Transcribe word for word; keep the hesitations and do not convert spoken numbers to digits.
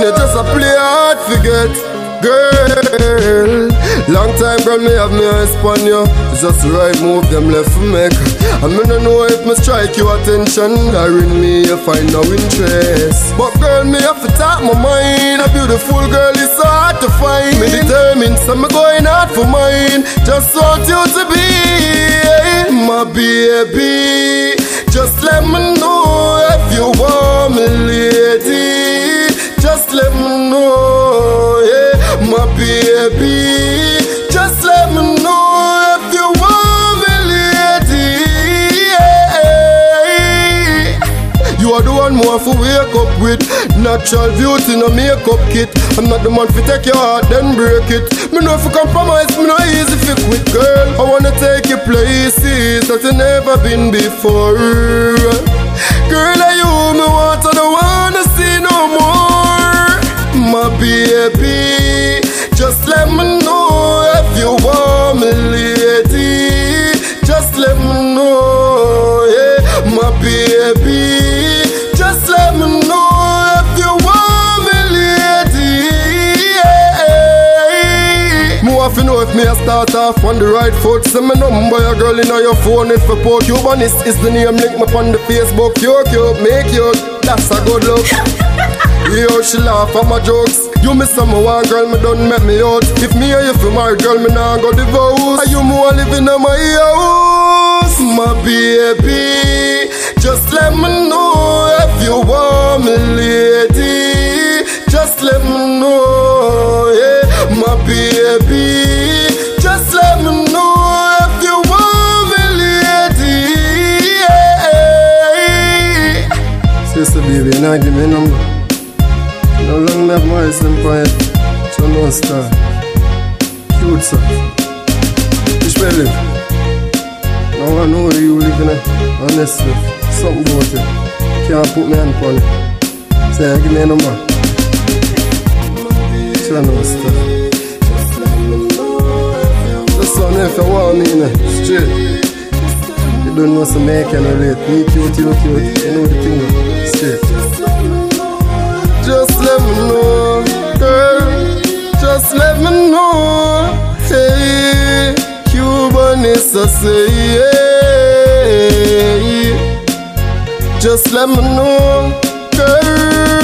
you just a play hard forget. Girl, long time girl me have me eyes on you. It's just the right move them left for make. I me no know if me strike your attention, or in me you find no interest. But girl me have to talk my mind. A beautiful girl is so hard to find. Me determined so me going hard for mine. Just want you to be my baby. Just let me know if you want me, lady. Just let me know, yeah, my baby. Just let me know if you want me, lady. Yeah. You are the one more for wake up with. Natural beauty, no makeup kit. I'm not the man for take your heart, then break it. Me know if you compromise, me no easy fi quit, girl. I wanna take you places that you never been before. Girl, are you me want, I don't wanna see no more. My baby, just let me know if you want me, lady. Just let me know, yeah, my baby. Just let me know if you want me, lady. Yeah. Me want to know if me a start off on the right foot. Send me number your girl in your phone if you put. Cubanist is the name, link me on the Facebook. Cute, cute, make cute, that's a good look. Yo, she laugh at my jokes. You miss someone, girl, me done make me out. If me or you feel married, girl, me nah go divorce. Are you more living in my house? My baby, just let me know if you want me, lady. Just let me know, yeah, my baby. Just let me know if you want me, lady. Yeah. Sister baby, now give me a number. No long enough my empire, so no star. Cute sir. Which way live? Now I know where you live in it. Honestly, something about it. Can't put me on upon it. Say, give me a number. So no star. Just on if you want me in it, straight. You don't know some make and relate. Me cute, you cute. You know the thing, straight. Just let me know, girl. Just let me know. Hey, Cubanist, I say, yeah. Just let me know, girl.